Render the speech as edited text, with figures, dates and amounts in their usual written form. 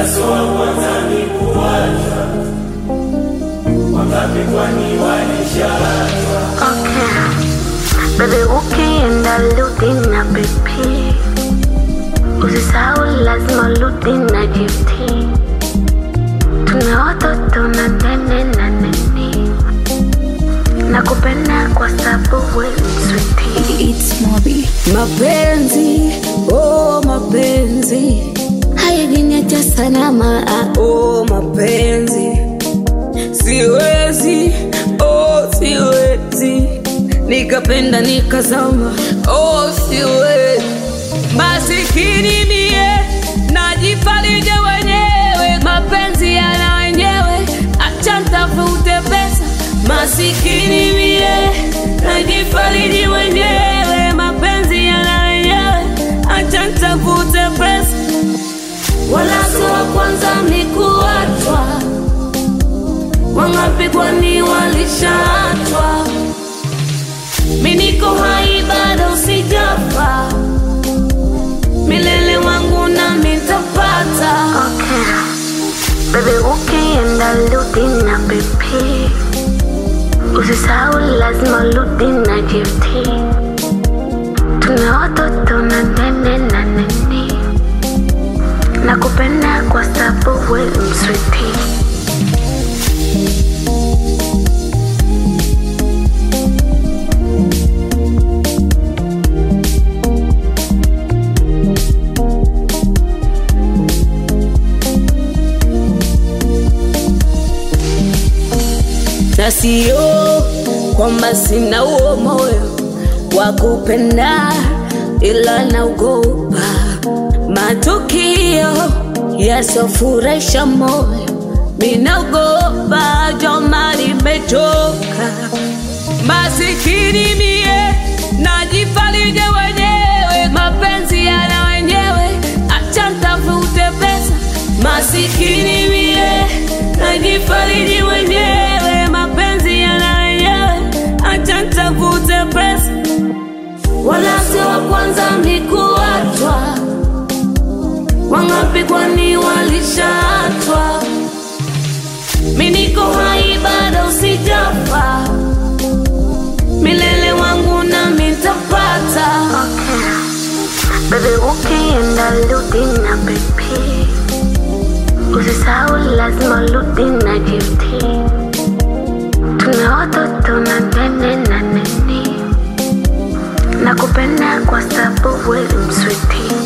wala sio wa kwanza ni kuachwa. Wangapi kwani walishaachwa? Okay, baby ukienda rudi na baby, usisahau lazima rudi na GT. Tuna watoto na nene na nene, nakupenda kwa sababu wewe ni sweetie. It's Mobi. Mapenzi, oh mapenzi, hayajiniacha salama. Oh mapenzi, siwezi, oh siwezi, nikapenda nikazama. Oh siwezi, masikini mie najifarije wenyewe, mapenzi yana wenyewe, acha nitafute pesa. Masikini mie najifariji wenyewe, mapenzi yana wenyewe, acha nitafute pesa. Wala sio wa kwanza ni kuachwa, wangapi kwani walishaachwa. Mimi niko hai bado sijafa, milele wangu na nitapata. Okay, baby ukienda rudi na baby, usisahau lazima rudi na GT. Tuna watoto na nene na nene, nakupenda kwa sababu wewe ni sweetie. Na sio kwamba sina huo moyo wa kupenda, ila naogopa matukio yasofurahisha moyo. Mimi naogopa joma, nimechoka. Masikini mie najifarije wenyewe, mapenzi yana wenyewe, acha nitafute pesa. Masikini mie najifariji wenyewe, mapenzi yana wenyewe, acha nitafute pesa. Wala sio wa kwanza ni kuachwa, wangapi kwani walishaachwa. Mimi niko hai bado sijafa, milele wangu na nitapata. Okay, baby ukienda rudi na baby, usisahau lazima rudi na GT. Tuna watoto na nene na nene, nakupenda kwa sababu wewe ni sweetie.